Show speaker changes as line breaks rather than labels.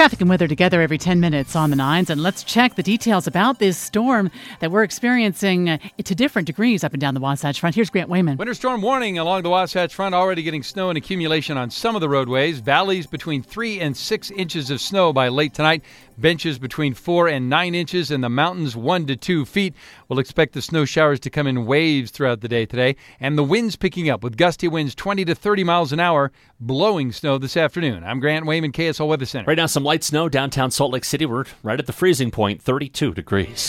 Traffic and weather together every 10 minutes on the nines, and let's check the details about this storm that we're experiencing to different degrees up and down the Wasatch Front. Here's Grant Wayman.
Winter storm warning along the Wasatch Front, already getting snow and accumulation on some of the roadways. Valleys between 3 and 6 inches of snow by late tonight. Benches between 4 and 9 inches, and the mountains 1 to 2 feet. We'll expect the snow showers to come in waves throughout the day today, and the winds picking up with gusty winds 20 to 30 miles an hour, blowing snow this afternoon. I'm Grant Wayman, KSL Weather Center.
Right now, some light snow downtown Salt Lake City. We're right at the freezing point, 32 degrees.